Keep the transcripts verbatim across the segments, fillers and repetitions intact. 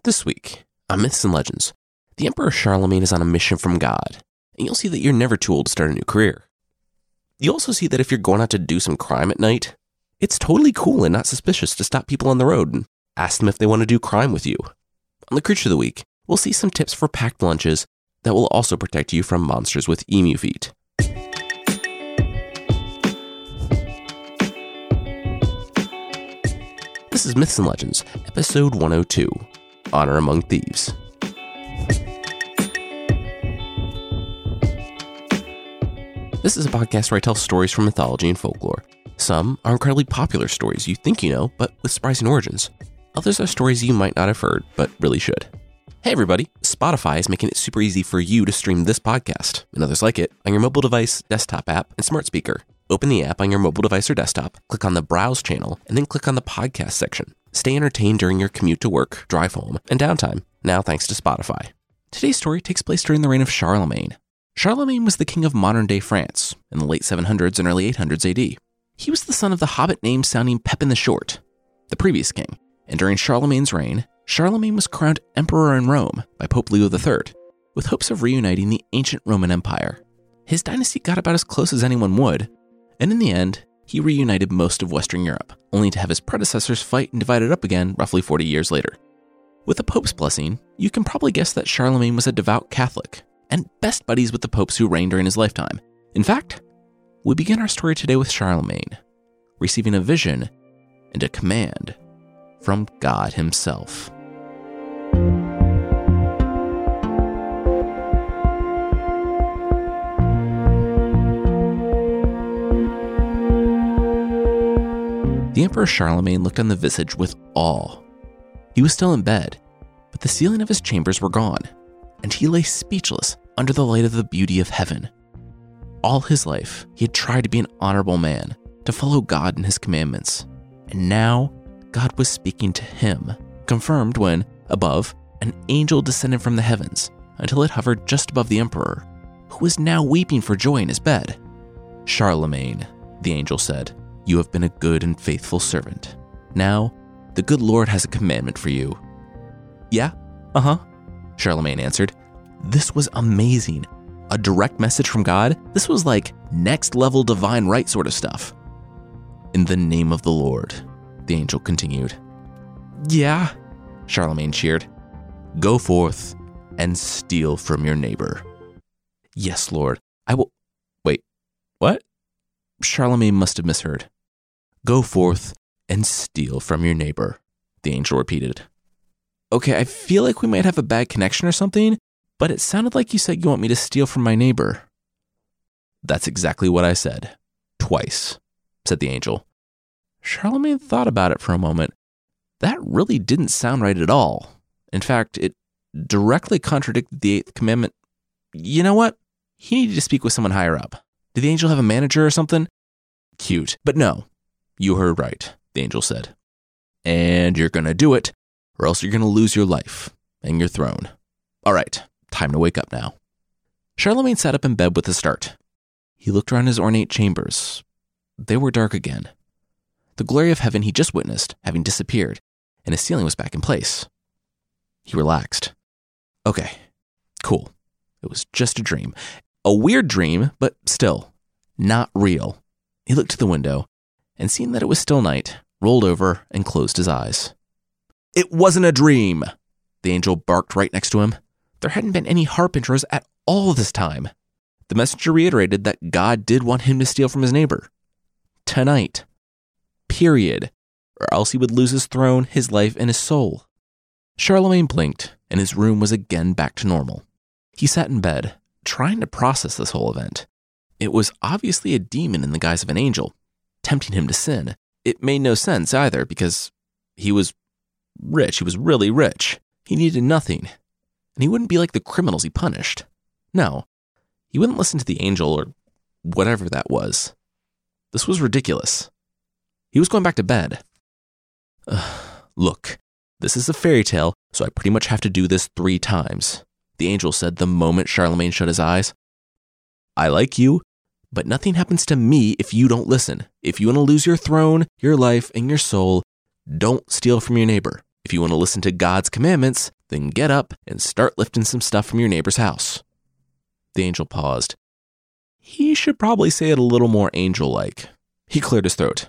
This week, on Myths and Legends, the Emperor Charlemagne is on a mission from God, and you'll see that you're never too old to start a new career. You'll also see that if you're going out to do some crime at night, it's totally cool and not suspicious to stop people on the road and ask them if they want to do crime with you. On the Creature of the Week, we'll see some tips for packed lunches that will also protect you from monsters with emu feet. This is Myths and Legends, episode one oh two, Honor Among Thieves. This is a podcast where I tell stories from mythology and folklore. Some are incredibly popular stories you think you know, but with surprising origins. Others are stories you might not have heard, but really should. Hey everybody, Spotify is making it super easy for you to stream this podcast, and others like it, on your mobile device, desktop app, and smart speaker. Open the app on your mobile device or desktop, click on the Browse channel, and then click on the podcast section. Stay entertained during your commute to work, drive home, and downtime, now thanks to Spotify. Today's story takes place during the reign of Charlemagne. Charlemagne was the king of modern-day France in the late seven hundreds and early eight hundreds A D. He was the son of the hobbit name sounding Pepin the Short, the previous king, and during Charlemagne's reign, Charlemagne was crowned emperor in Rome by Pope Leo the Third, with hopes of reuniting the ancient Roman Empire. His dynasty got about as close as anyone would, and in the end, he reunited most of Western Europe, only to have his predecessors fight and divide it up again roughly forty years later. With the Pope's blessing, you can probably guess that Charlemagne was a devout Catholic, and best buddies with the popes who reigned during his lifetime. In fact, we begin our story today with Charlemagne, receiving a vision and a command from God himself. The Emperor Charlemagne looked on the visage with awe. He was still in bed, but the ceiling of his chambers were gone, and he lay speechless under the light of the beauty of heaven. All his life, he had tried to be an honorable man, to follow God and his commandments, and now God was speaking to him, confirmed when, above, an angel descended from the heavens until it hovered just above the emperor, who was now weeping for joy in his bed. "Charlemagne," the angel said, "you have been a good and faithful servant. Now, the good Lord has a commandment for you." "Yeah, uh-huh," Charlemagne answered. This was amazing. A direct message from God? This was like next level divine right sort of stuff. "In the name of the Lord," the angel continued. "Yeah," Charlemagne cheered. "Go forth and steal from your neighbor." "Yes, Lord, I will..." Wait, what? Charlemagne must have misheard. "Go forth and steal from your neighbor," the angel repeated. "Okay, I feel like we might have a bad connection or something, but it sounded like you said you want me to steal from my neighbor." "That's exactly what I said. Twice," said the angel. Charlemagne thought about it for a moment. That really didn't sound right at all. In fact, it directly contradicted the eighth commandment. You know what? He needed to speak with someone higher up. Did the angel have a manager or something? Cute. But no, you heard right, the angel said. "And you're going to do it, or else you're going to lose your life and your throne. All right, time to wake up now." Charlemagne sat up in bed with a start. He looked around his ornate chambers. They were dark again. The glory of heaven he just witnessed having disappeared, and his ceiling was back in place. He relaxed. Okay, cool. It was just a dream. A weird dream, but still, not real. He looked to the window, and seeing that it was still night, rolled over and closed his eyes. "It wasn't a dream!" The angel barked right next to him. There hadn't been any harbingers at all this time. The messenger reiterated that God did want him to steal from his neighbor. Tonight. Period. Or else he would lose his throne, his life, and his soul. Charlemagne blinked, and his room was again back to normal. He sat in bed, trying to process this whole event. It was obviously a demon in the guise of an angel, tempting him to sin. It made no sense either, because he was rich. He was really rich. He needed nothing. And he wouldn't be like the criminals he punished. No, he wouldn't listen to the angel or whatever that was. This was ridiculous. He was going back to bed. Ugh, look, this is a fairy tale, so I pretty much have to do this three times, the angel said the moment Charlemagne shut his eyes. "I like you, but nothing happens to me if you don't listen. If you want to lose your throne, your life, and your soul, don't steal from your neighbor. If you want to listen to God's commandments, then get up and start lifting some stuff from your neighbor's house." The angel paused. He should probably say it a little more angel-like. He cleared his throat.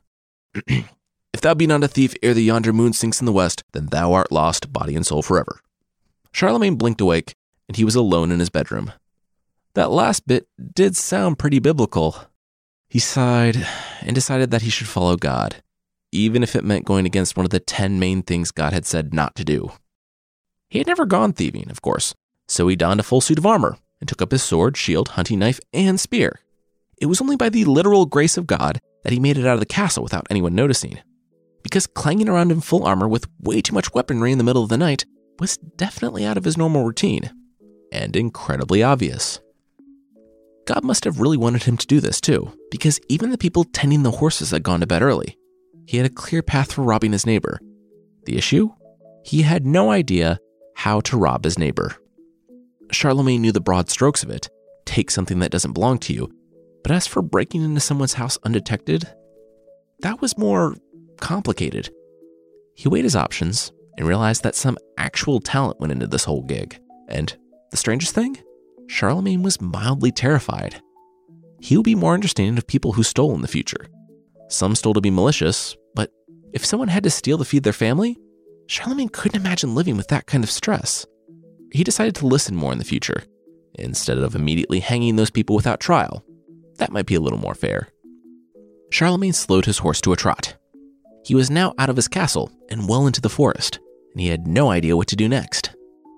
"If thou be not a thief ere the yonder moon sinks in the west, then thou art lost, body and soul forever." Charlemagne blinked awake, and he was alone in his bedroom. That last bit did sound pretty biblical. He sighed and decided that he should follow God, even if it meant going against one of the ten main things God had said not to do. He had never gone thieving, of course, so he donned a full suit of armor and took up his sword, shield, hunting knife, and spear. It was only by the literal grace of God that he made it out of the castle without anyone noticing, because clanging around in full armor with way too much weaponry in the middle of the night was definitely out of his normal routine, and incredibly obvious. God must have really wanted him to do this too, because even the people tending the horses had gone to bed early. He had a clear path for robbing his neighbor. The issue? He had no idea how to rob his neighbor. Charlemagne knew the broad strokes of it. Take something that doesn't belong to you. But as for breaking into someone's house undetected, that was more complicated. He weighed his options and realized that some actual talent went into this whole gig. And the strangest thing? Charlemagne was mildly terrified. He would be more understanding of people who stole in the future. Some stole to be malicious, but if someone had to steal to feed their family, Charlemagne couldn't imagine living with that kind of stress. He decided to listen more in the future, instead of immediately hanging those people without trial. That might be a little more fair. Charlemagne slowed his horse to a trot. He was now out of his castle and well into the forest, and he had no idea what to do next.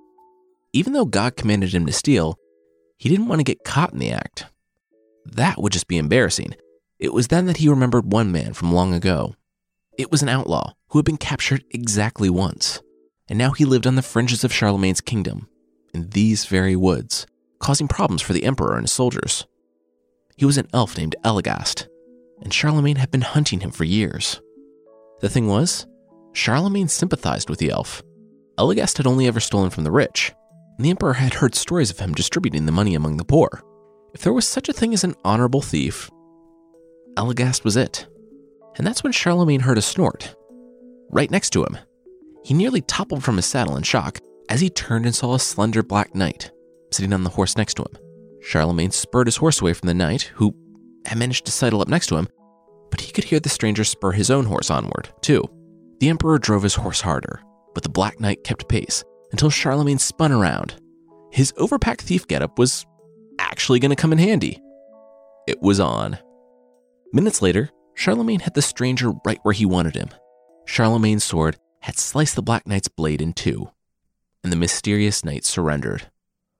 Even though God commanded him to steal, he didn't want to get caught in the act. That would just be embarrassing. It was then that he remembered one man from long ago. It was an outlaw who had been captured exactly once, and now he lived on the fringes of Charlemagne's kingdom, in these very woods, causing problems for the emperor and his soldiers. He was an elf named Eligast, and Charlemagne had been hunting him for years. The thing was, Charlemagne sympathized with the elf. Eligast had only ever stolen from the rich, and the emperor had heard stories of him distributing the money among the poor. If there was such a thing as an honorable thief, Eligast was it. And that's when Charlemagne heard a snort. Right next to him. He nearly toppled from his saddle in shock as he turned and saw a slender black knight sitting on the horse next to him. Charlemagne spurred his horse away from the knight, who had managed to sidle up next to him, but he could hear the stranger spur his own horse onward, too. The emperor drove his horse harder, but the black knight kept pace until Charlemagne spun around. His overpacked thief getup was actually going to come in handy. It was on. Minutes later, Charlemagne had the stranger right where he wanted him. Charlemagne's sword had sliced the Black Knight's blade in two, and the mysterious knight surrendered.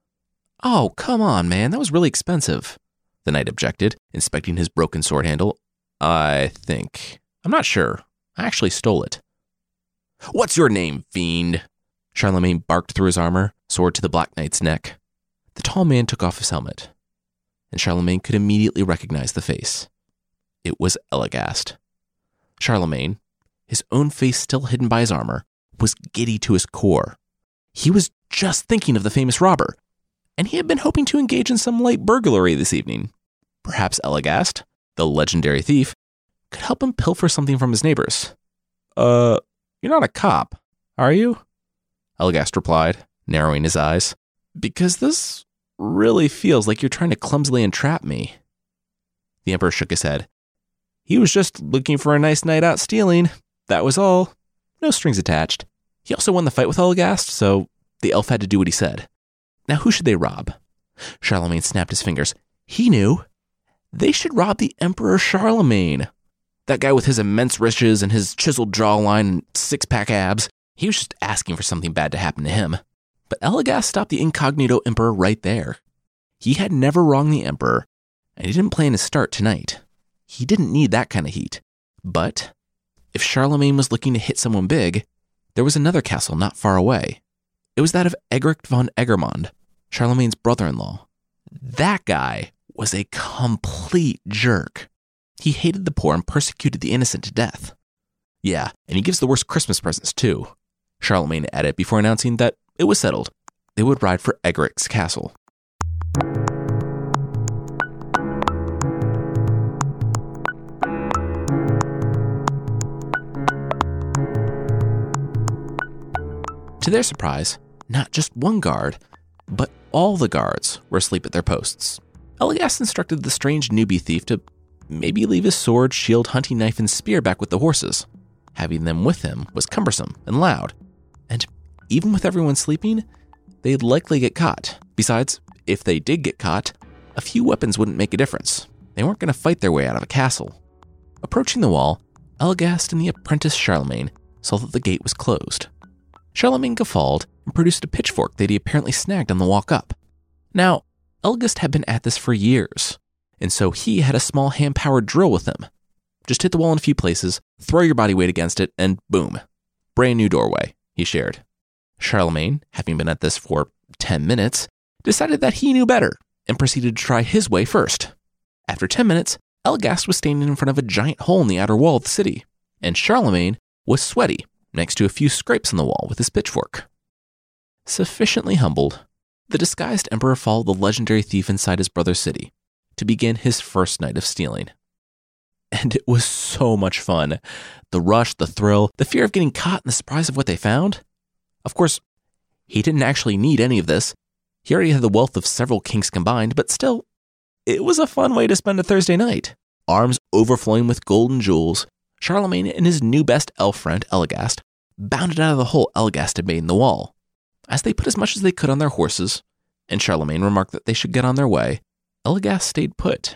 "Oh, come on, man, that was really expensive," the knight objected, inspecting his broken sword handle. "I think. I'm not sure. I actually stole it." "What's your name, fiend?" Charlemagne barked through his armor, sword to the Black Knight's neck. The tall man took off his helmet, and Charlemagne could immediately recognize the face. It was Eligast. Charlemagne, his own face still hidden by his armor, was giddy to his core. He was just thinking of the famous robber, and he had been hoping to engage in some light burglary this evening. Perhaps Eligast, the legendary thief, could help him pilfer something from his neighbors. Uh, you're not a cop, are you?" Eligast replied, narrowing his eyes. "Because this really feels like you're trying to clumsily entrap me." The emperor shook his head. "He was just looking for a nice night out stealing. That was all. No strings attached. He also won the fight with Eligast, so the elf had to do what he said. Now who should they rob?" Charlemagne snapped his fingers. He knew. They should rob the Emperor Charlemagne. That guy with his immense riches and his chiseled jawline and six-pack abs, he was just asking for something bad to happen to him. But Eligast stopped the incognito emperor right there. He had never wronged the emperor, and he didn't plan to start tonight. He didn't need that kind of heat. But if Charlemagne was looking to hit someone big, there was another castle not far away. It was that of Egeric von Egermond, Charlemagne's brother-in-law. That guy was a complete jerk. He hated the poor and persecuted the innocent to death. Yeah, and he gives the worst Christmas presents too. Charlemagne added before announcing that it was settled. They would ride for Egeric's castle. To their surprise, not just one guard, but all the guards were asleep at their posts. Elagast instructed the strange newbie thief to maybe leave his sword, shield, hunting knife, and spear back with the horses. Having them with him was cumbersome and loud, and even with everyone sleeping, they'd likely get caught. Besides, if they did get caught, a few weapons wouldn't make a difference. They weren't going to fight their way out of a castle. Approaching the wall, Elagast and the apprentice Charlemagne saw that the gate was closed. Charlemagne guffawed and produced a pitchfork that he apparently snagged on the walk up. Now, Elagast had been at this for years, and so he had a small hand-powered drill with him. Just hit the wall in a few places, throw your body weight against it, and boom. Brand new doorway, he shared. Charlemagne, having been at this for ten minutes, decided that he knew better and proceeded to try his way first. After ten minutes, Elagast was standing in front of a giant hole in the outer wall of the city, and Charlemagne was sweaty next to a few scrapes on the wall with his pitchfork. Sufficiently humbled, the disguised emperor followed the legendary thief inside his brother's city to begin his first night of stealing. And it was so much fun. The rush, the thrill, the fear of getting caught, and the surprise of what they found. Of course, he didn't actually need any of this. He already had the wealth of several kings combined, but still, it was a fun way to spend a Thursday night. Arms overflowing with gold and jewels, Charlemagne and his new best elf friend, Elagast, bounded out of the hole Elagast had made in the wall. As they put as much as they could on their horses, and Charlemagne remarked that they should get on their way, Elagast stayed put.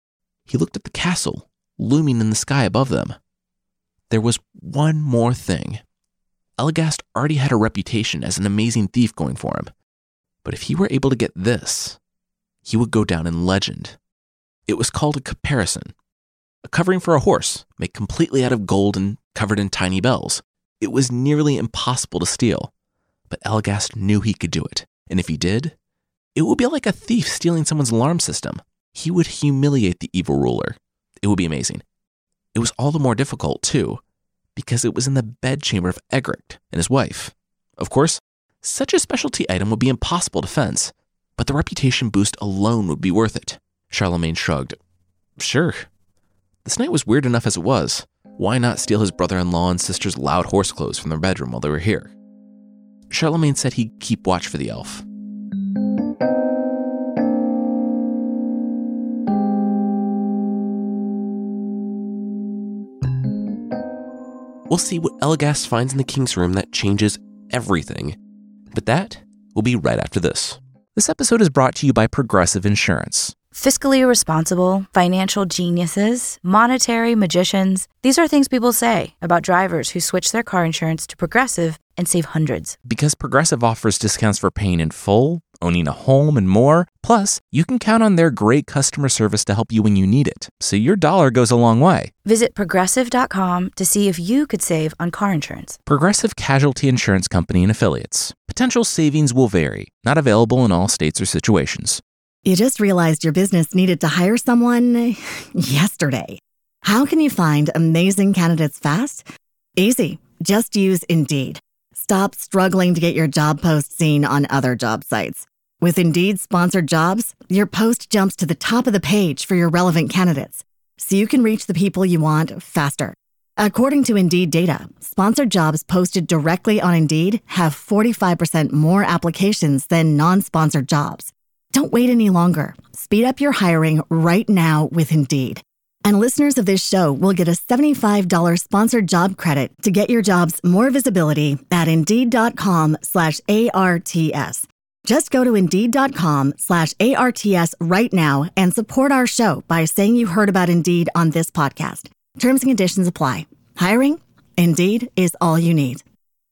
He looked at the castle, looming in the sky above them. There was one more thing. Elagast already had a reputation as an amazing thief going for him, but if he were able to get this, he would go down in legend. It was called a caparison, a covering for a horse made completely out of gold and covered in tiny bells. It was nearly impossible to steal, but Elagast knew he could do it, and if he did, it would be like a thief stealing someone's alarm system. He would humiliate the evil ruler. It would be amazing. It was all the more difficult, too, because it was in the bedchamber of Egric and his wife. Of course, such a specialty item would be impossible to fence, but the reputation boost alone would be worth it. Charlemagne shrugged. Sure. This night was weird enough as it was. Why not steal his brother-in-law and sister's loud horse clothes from their bedroom while they were here? Charlemagne said he'd keep watch for the elf. We'll see what Elagast finds in the king's room that changes everything. But that will be right after this. This episode is brought to you by Progressive Insurance. Fiscally responsible, financial geniuses, monetary magicians. These are things people say about drivers who switch their car insurance to Progressive and save hundreds. Because Progressive offers discounts for paying in full, owning a home, and more. Plus, you can count on their great customer service to help you when you need it, so your dollar goes a long way. Visit Progressive dot com to see if you could save on car insurance. Progressive Casualty Insurance Company and Affiliates. Potential savings will vary. Not available in all states or situations. You just realized your business needed to hire someone yesterday. How can you find amazing candidates fast? Easy. Just use Indeed. Stop struggling to get your job post seen on other job sites. With Indeed sponsored jobs, your post jumps to the top of the page for your relevant candidates, so you can reach the people you want faster. According to Indeed data, sponsored jobs posted directly on Indeed have forty-five percent more applications than non-sponsored jobs. Don't wait any longer. Speed up your hiring right now with Indeed. And listeners of this show will get a seventy-five dollars sponsored job credit to get your jobs more visibility at Indeed.com slash ARTS. Just go to Indeed.com slash ARTS right now and support our show by saying you heard about Indeed on this podcast. Terms and conditions apply. Hiring? Indeed is all you need.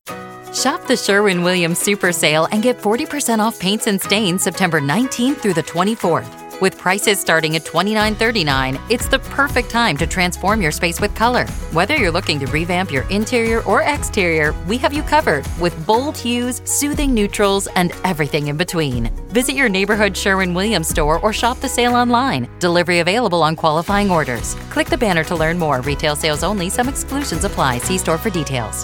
Shop the Sherwin-Williams Super Sale and get forty percent off paints and stains September nineteenth through the twenty-fourth. With prices starting at twenty-nine thirty-nine, it's the perfect time to transform your space with color. Whether you're looking to revamp your interior or exterior, we have you covered with bold hues, soothing neutrals, and everything in between. Visit your neighborhood Sherwin-Williams store or shop the sale online. Delivery available on qualifying orders. Click the banner to learn more. Retail sales only. Some exclusions apply. See store for details.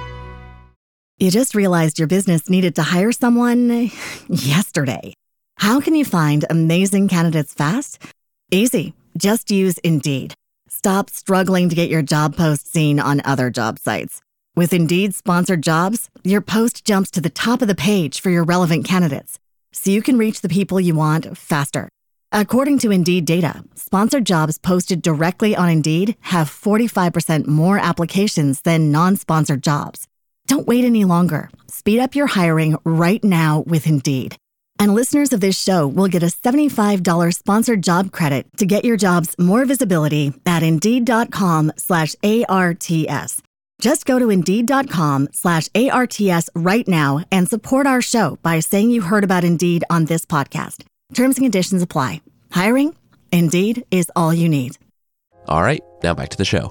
You just realized your business needed to hire someone yesterday. How can you find amazing candidates fast? Easy. Just use Indeed. Stop struggling to get your job post seen on other job sites. With Indeed sponsored jobs, your post jumps to the top of the page for your relevant candidates, so you can reach the people you want faster. According to Indeed data, sponsored jobs posted directly on Indeed have forty-five percent more applications than non-sponsored jobs. Don't wait any longer. Speed up your hiring right now with Indeed. And listeners of this show will get a seventy-five dollars sponsored job credit to get your jobs more visibility at Indeed.com slash ARTS. Just go to Indeed.com slash ARTS right now and support our show by saying you heard about Indeed on this podcast. Terms and conditions apply. Hiring? Indeed is all you need. All right, now back to the show.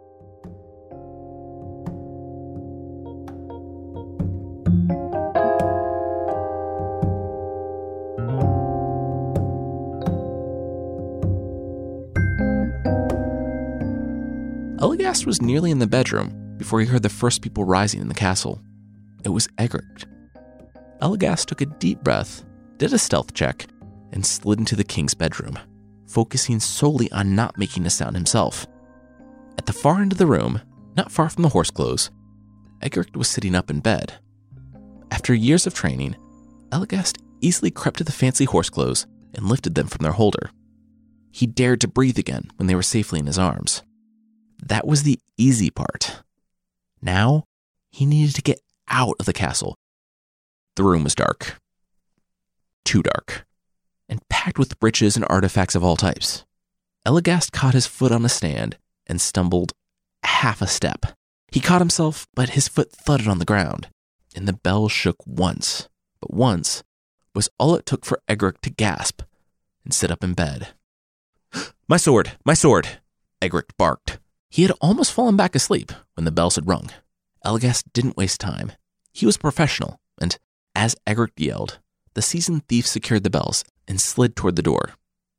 Elagast was nearly in the bedroom before he heard the first people rising in the castle. It was Eggert. Elagast took a deep breath, did a stealth check, and slid into the king's bedroom, focusing solely on not making a sound himself. At the far end of the room, not far from the horse clothes, Eggert was sitting up in bed. After years of training, Elagast easily crept to the fancy horse clothes and lifted them from their holder. He dared to breathe again when they were safely in his arms. That was the easy part. Now, he needed to get out of the castle. The room was dark. Too dark. And packed with riches and artifacts of all types. Elagast caught his foot on a stand and stumbled half a step. He caught himself, but his foot thudded on the ground, and the bell shook once. But once was all it took for Eggert to gasp and sit up in bed. "My sword! My sword!" Eggert barked. He had almost fallen back asleep when the bells had rung. Elagast didn't waste time. He was a professional, and as Eggert yelled, the seasoned thief secured the bells and slid toward the door.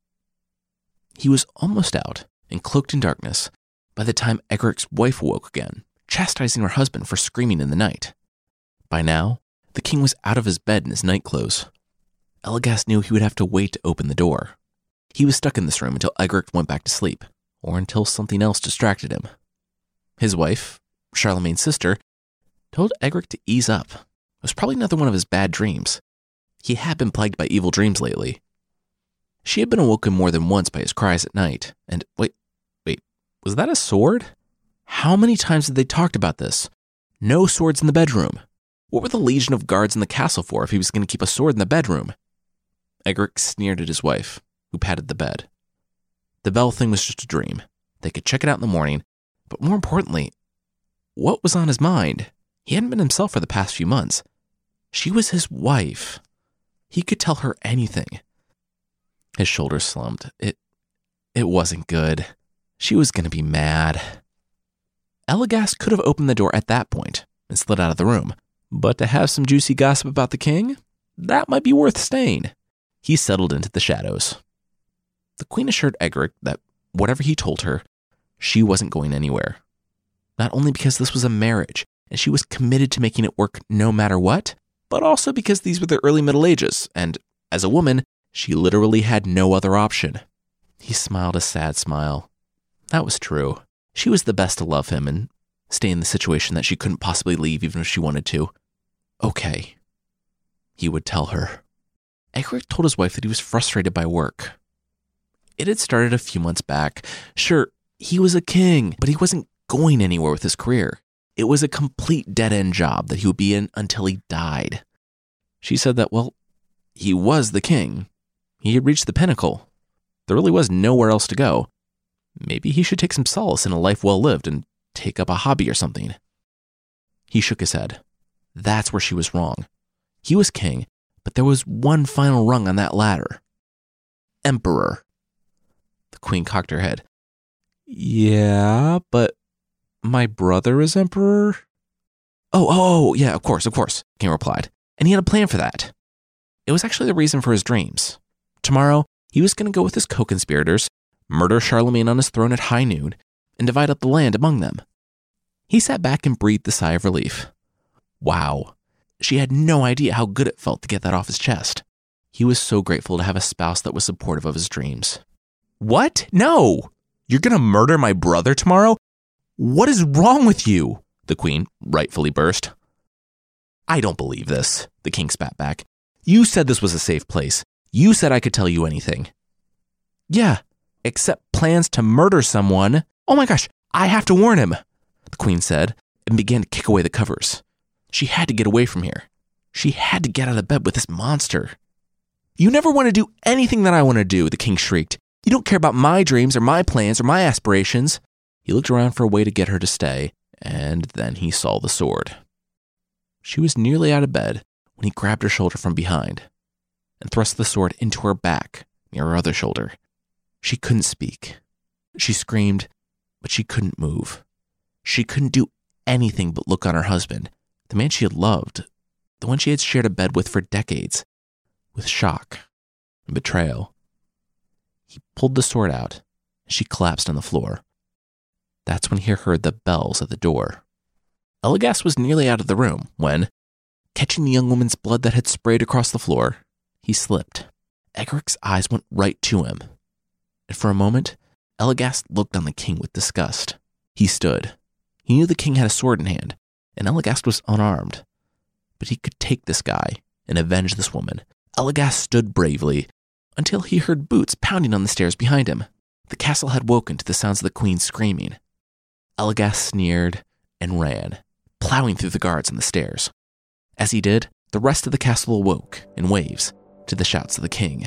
He was almost out and cloaked in darkness by the time Eggert's wife awoke again, chastising her husband for screaming in the night. By now, the king was out of his bed in his nightclothes. Elagast knew he would have to wait to open the door. He was stuck in this room until Eggert went back to sleep, or until something else distracted him. His wife, Charlemagne's sister, told Eggert to ease up. It was probably another one of his bad dreams. He had been plagued by evil dreams lately. She had been awoken more than once by his cries at night, and wait, wait, was that a sword? How many times had they talked about this? No swords in the bedroom. What were the legion of guards in the castle for if he was going to keep a sword in the bedroom? Eggert sneered at his wife, who patted the bed. The bell thing was just a dream. They could check it out in the morning, but more importantly, what was on his mind? He hadn't been himself for the past few months. She was his wife. He could tell her anything. His shoulders slumped. It, it wasn't good. She was going to be mad. Elagast could have opened the door at that point and slid out of the room, but to have some juicy gossip about the king, that might be worth staying. He settled into the shadows. The queen assured Eggert that whatever he told her, she wasn't going anywhere. Not only because this was a marriage, and she was committed to making it work no matter what, but also because these were the early Middle Ages, and as a woman, she literally had no other option. He smiled a sad smile. That was true. She was the best to love him and stay in the situation that she couldn't possibly leave even if she wanted to. Okay, he would tell her. Eggert told his wife that he was frustrated by work. It had started a few months back. Sure, he was a king, but he wasn't going anywhere with his career. It was a complete dead-end job that he would be in until he died. She said that, well, he was the king. He had reached the pinnacle. There really was nowhere else to go. Maybe he should take some solace in a life well lived and take up a hobby or something. He shook his head. That's where she was wrong. He was king, but there was one final rung on that ladder. Emperor. The queen cocked her head. Yeah, but my brother is emperor? Oh, oh, oh, yeah, of course, of course, King replied. And he had a plan for that. It was actually the reason for his dreams. Tomorrow, he was going to go with his co-conspirators, murder Charlemagne on his throne at high noon, and divide up the land among them. He sat back and breathed a sigh of relief. Wow. She had no idea how good it felt to get that off his chest. He was so grateful to have a spouse that was supportive of his dreams. What? No! You're going to murder my brother tomorrow? What is wrong with you? the queen rightfully burst. I don't believe this, the king spat back. You said this was a safe place. You said I could tell you anything. Yeah, except plans to murder someone. Oh my gosh, I have to warn him, the queen said, and began to kick away the covers. She had to get away from here. She had to get out of bed with this monster. You never want to do anything that I want to do, the king shrieked. You don't care about my dreams or my plans or my aspirations. He looked around for a way to get her to stay, and then he saw the sword. She was nearly out of bed when he grabbed her shoulder from behind and thrust the sword into her back near her other shoulder. She couldn't speak. She screamed, but she couldn't move. She couldn't do anything but look on her husband, the man she had loved, the one she had shared a bed with for decades, with shock and betrayal. He pulled the sword out, and she collapsed on the floor. That's when he heard the bells at the door. Elagast was nearly out of the room when, catching the young woman's blood that had sprayed across the floor, he slipped. Egeric's eyes went right to him, and for a moment, Elagast looked on the king with disgust. He stood. He knew the king had a sword in hand, and Elagast was unarmed. But he could take this guy and avenge this woman. Elagast stood bravely until he heard boots pounding on the stairs behind him. The castle had woken to the sounds of the queen screaming. Elagast sneered and ran, plowing through the guards on the stairs. As he did, the rest of the castle awoke in waves to the shouts of the king.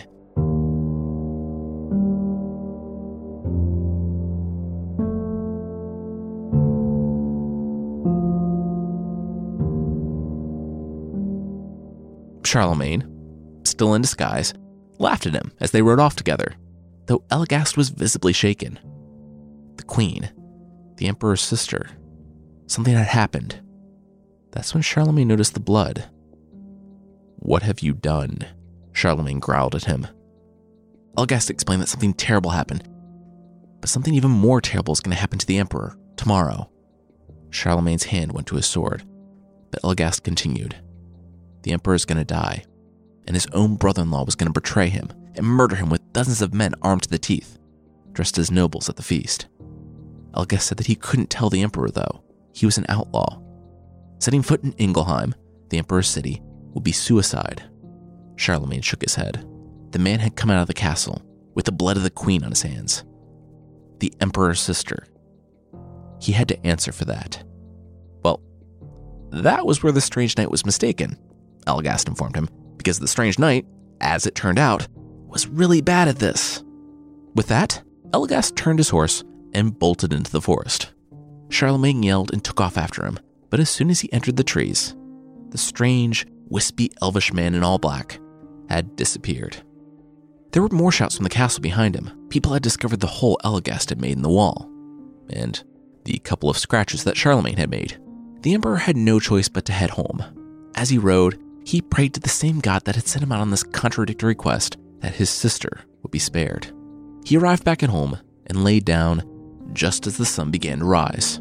Charlemagne, still in disguise, laughed at him as they rode off together, though Elagast was visibly shaken. The queen, the emperor's sister, something had happened. That's when Charlemagne noticed the blood. What have you done? Charlemagne growled at him. Elagast explained that something terrible happened, but something even more terrible is going to happen to the emperor tomorrow. Charlemagne's hand went to his sword, but Elagast continued. The emperor is going to die, and his own brother-in-law was going to betray him and murder him with dozens of men armed to the teeth, dressed as nobles at the feast. Elagast said that he couldn't tell the emperor, though. He was an outlaw. Setting foot in Ingelheim, the emperor's city, would be suicide. Charlemagne shook his head. The man had come out of the castle with the blood of the queen on his hands. The emperor's sister. He had to answer for that. Well, that was where the strange knight was mistaken, Elagast informed him, because the strange knight, as it turned out, was really bad at this. With that, Elagast turned his horse and bolted into the forest. Charlemagne yelled and took off after him, but as soon as he entered the trees, the strange, wispy, elvish man in all black had disappeared. There were more shouts from the castle behind him. People had discovered the hole Elagast had made in the wall, and the couple of scratches that Charlemagne had made. The emperor had no choice but to head home. As he rode, he prayed to the same god that had sent him out on this contradictory quest that his sister would be spared. He arrived back at home and laid down just as the sun began to rise.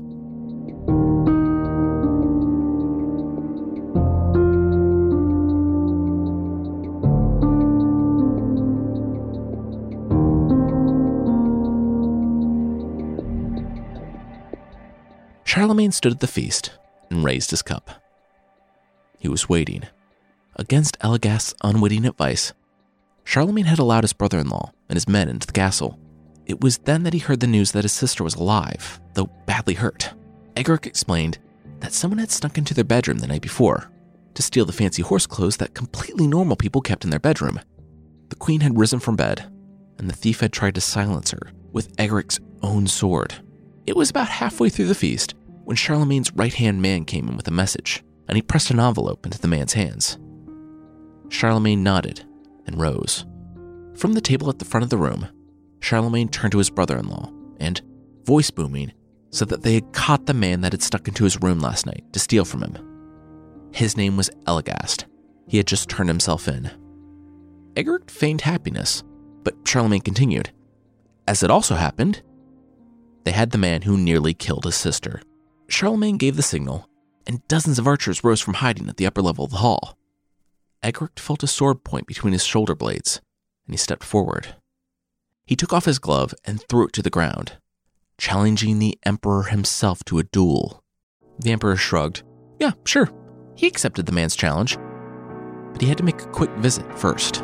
Charlemagne stood at the feast and raised his cup. He was waiting. Against Elagast's unwitting advice, Charlemagne had allowed his brother-in-law and his men into the castle. It was then that he heard the news that his sister was alive, though badly hurt. Egeric explained that someone had snuck into their bedroom the night before to steal the fancy horse clothes that completely normal people kept in their bedroom. The queen had risen from bed, and the thief had tried to silence her with Egeric's own sword. It was about halfway through the feast when Charlemagne's right-hand man came in with a message, and he pressed an envelope into the man's hands. Charlemagne nodded and rose. From the table at the front of the room, Charlemagne turned to his brother-in-law and, voice booming, said that they had caught the man that had stuck into his room last night to steal from him. His name was Elagast. He had just turned himself in. Egeric feigned happiness, but Charlemagne continued. As it also happened, they had the man who nearly killed his sister. Charlemagne gave the signal, and dozens of archers rose from hiding at the upper level of the hall. Egeric felt a sword point between his shoulder blades, and he stepped forward. He took off his glove and threw it to the ground, challenging the emperor himself to a duel. The Emperor shrugged. Yeah, sure. He accepted the man's challenge, but he had to make a quick visit first.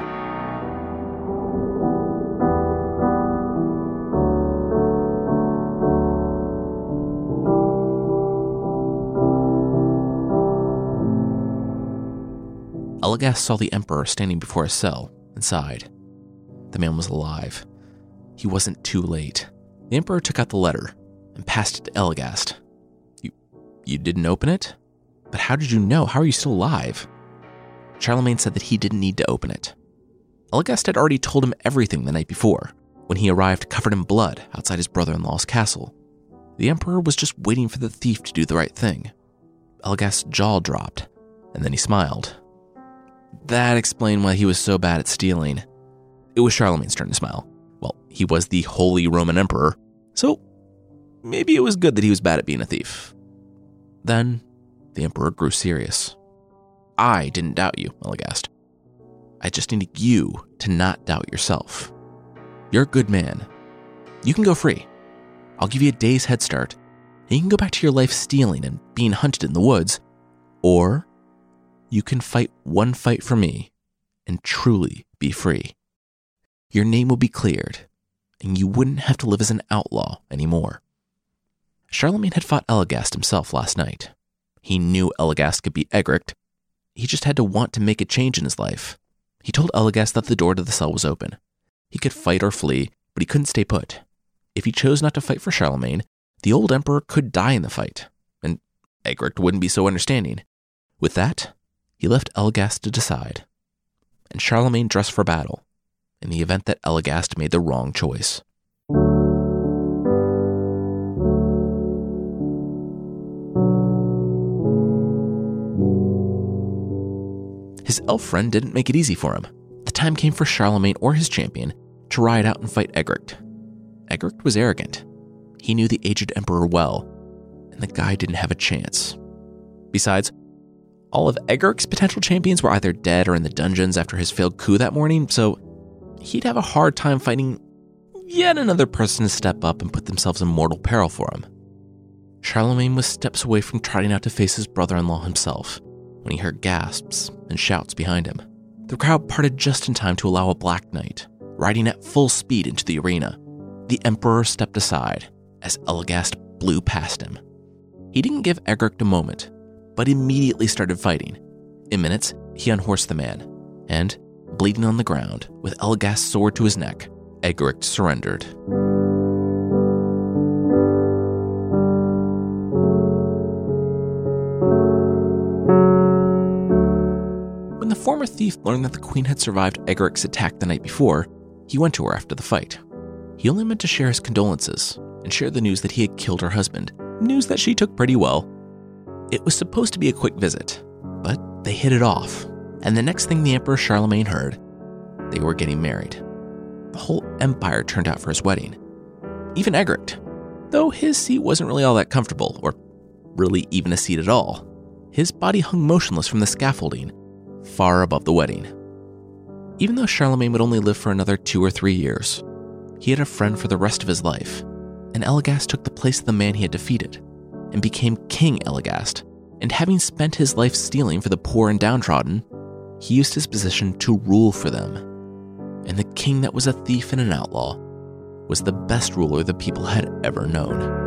Elagast saw the Emperor standing before his cell and sighed. The man was alive. He wasn't too late. The Emperor took out the letter and passed it to Elagast. You, you didn't open it? But how did you know? How are you still alive? Charlemagne said that he didn't need to open it. Elagast had already told him everything the night before, when he arrived covered in blood outside his brother-in-law's castle. The Emperor was just waiting for the thief to do the right thing. Elagast's jaw dropped, and then he smiled. That explained why he was so bad at stealing. It was Charlemagne's turn to smile. Well, he was the Holy Roman Emperor, so maybe it was good that he was bad at being a thief. Then, the Emperor grew serious. I didn't doubt you, Elagast. I just needed you to not doubt yourself. You're a good man. You can go free. I'll give you a day's head start, and you can go back to your life stealing and being hunted in the woods. Or you can fight one fight for me and truly be free. Your name will be cleared, and you wouldn't have to live as an outlaw anymore. Charlemagne had fought Elagast himself last night. He knew Elagast could beat Egrict. He just had to want to make a change in his life. He told Elagast that the door to the cell was open. He could fight or flee, but he couldn't stay put. If he chose not to fight for Charlemagne, the old emperor could die in the fight, and Egrict wouldn't be so understanding. With that, he left Elagast to decide, and Charlemagne dressed for battle, in the event that Elagast made the wrong choice. His elf friend didn't make it easy for him. The time came for Charlemagne or his champion to ride out and fight Egrict. Egrict was arrogant. He knew the aged emperor well, and the guy didn't have a chance. Besides, all of Egrict's potential champions were either dead or in the dungeons after his failed coup that morning, so he'd have a hard time fighting yet another person to step up and put themselves in mortal peril for him. Charlemagne was steps away from trotting out to face his brother-in-law himself when he heard gasps and shouts behind him. The crowd parted just in time to allow a Black Knight, riding at full speed into the arena. The Emperor stepped aside as Elagast blew past him. He didn't give Egrict a moment, but immediately started fighting. In minutes, he unhorsed the man, and, bleeding on the ground, with Elagast's sword to his neck, Egrict surrendered. When the former thief learned that the queen had survived Egrict's attack the night before, he went to her after the fight. He only meant to share his condolences and share the news that he had killed her husband, news that she took pretty well. It was supposed to be a quick visit, but they hit it off, and the next thing the Emperor Charlemagne heard, they were getting married. The whole empire turned out for his wedding. Even Egrict, though his seat wasn't really all that comfortable, or really even a seat at all, his body hung motionless from the scaffolding, far above the wedding. Even though Charlemagne would only live for another two or three years, he had a friend for the rest of his life, and Elagast took the place of the man he had defeated, and became King Elagast, and having spent his life stealing for the poor and downtrodden, he used his position to rule for them. And the king that was a thief and an outlaw was the best ruler the people had ever known.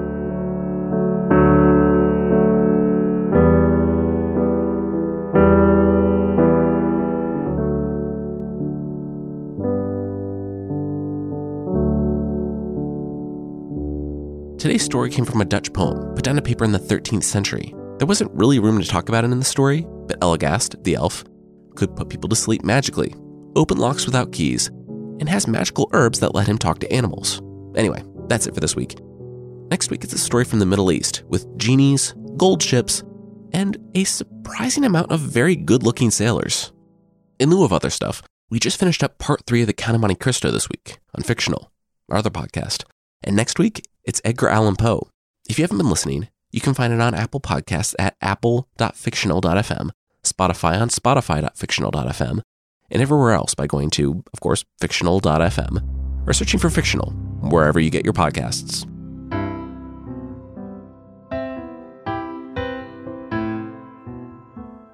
Today's story came from a Dutch poem put down to paper in the thirteenth century. There wasn't really room to talk about it in the story, but Elagast, the elf, could put people to sleep magically, open locks without keys, and has magical herbs that let him talk to animals. Anyway, that's it for this week. Next week, it's a story from the Middle East with genies, gold ships, and a surprising amount of very good-looking sailors. In lieu of other stuff, we just finished up part three of The Count of Monte Cristo this week on Fictional, our other podcast. And next week, it's Edgar Allan Poe. If you haven't been listening, you can find it on Apple Podcasts at apple dot fictional dot f m, Spotify on spotify dot fictional dot f m, and everywhere else by going to, of course, fictional dot f m, or searching for Fictional wherever you get your podcasts.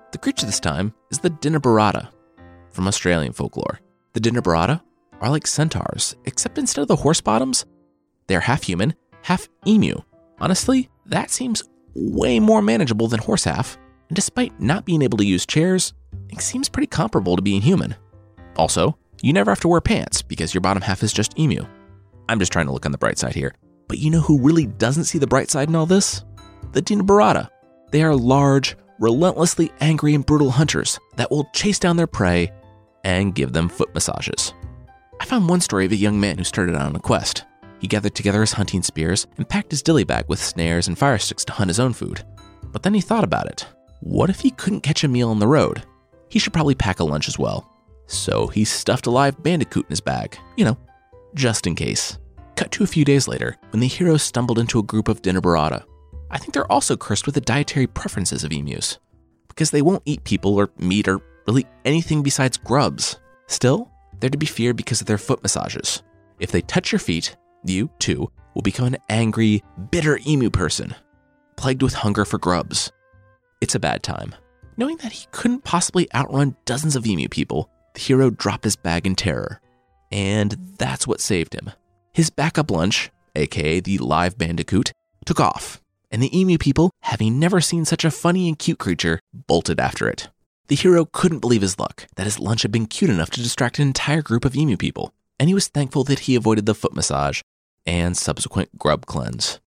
The creature this time is the Dinniburrata from Australian folklore. The Dinniburrata are like centaurs, except instead of the horse bottoms, they're half human, half emu. Honestly, that seems way more manageable than horse half, and despite not being able to use chairs, it seems pretty comparable to being human. Also, you never have to wear pants because your bottom half is just emu. I'm just trying to look on the bright side here. But you know who really doesn't see the bright side in all this? The Dinniburrata. They are large, relentlessly angry and brutal hunters that will chase down their prey and give them foot massages. I found one story of a young man who started out on a quest. He gathered together his hunting spears and packed his dilly bag with snares and fire sticks to hunt his own food. But then he thought about it. What if he couldn't catch a meal on the road? He should probably pack a lunch as well. So he stuffed a live bandicoot in his bag, you know, just in case. Cut to a few days later, when the hero stumbled into a group of Dinniburrata. I think they're also cursed with the dietary preferences of emus, because they won't eat people or meat or really anything besides grubs. Still, they're to be feared because of their foot massages. If they touch your feet, you, too, will become an angry, bitter emu person, plagued with hunger for grubs. It's a bad time. Knowing that he couldn't possibly outrun dozens of emu people, the hero dropped his bag in terror. And that's what saved him. His backup lunch, aka the live bandicoot, took off, and the emu people, having never seen such a funny and cute creature, bolted after it. The hero couldn't believe his luck that his lunch had been cute enough to distract an entire group of emu people, and he was thankful that he avoided the foot massage and subsequent grub cleanse.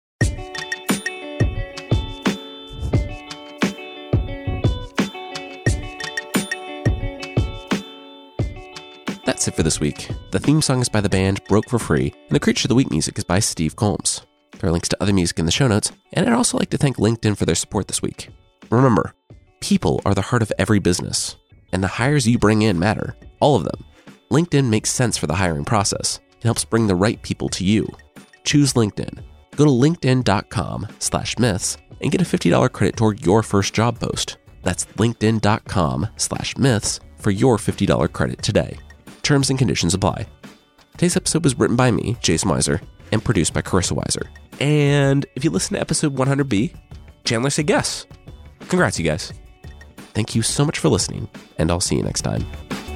That's it for this week. The theme song is by the band Broke for Free, and the Creature of the Week music is by Steve Combs. There are links to other music in the show notes, and I'd also like to thank LinkedIn for their support this week. Remember, people are the heart of every business, and the hires you bring in matter, all of them. LinkedIn makes sense for the hiring process. It helps bring the right people to you. Choose LinkedIn. Go to linkedin.com slash myths and get a fifty dollars credit toward your first job post. That's linkedin.com slash myths for your fifty dollars credit today. Terms and conditions apply. Today's episode was written by me, Jason Weiser, and produced by Carissa Weiser. And if you listen to episode one hundred B, Chandler said yes. Congrats, you guys. Thank you so much for listening, and I'll see you next time.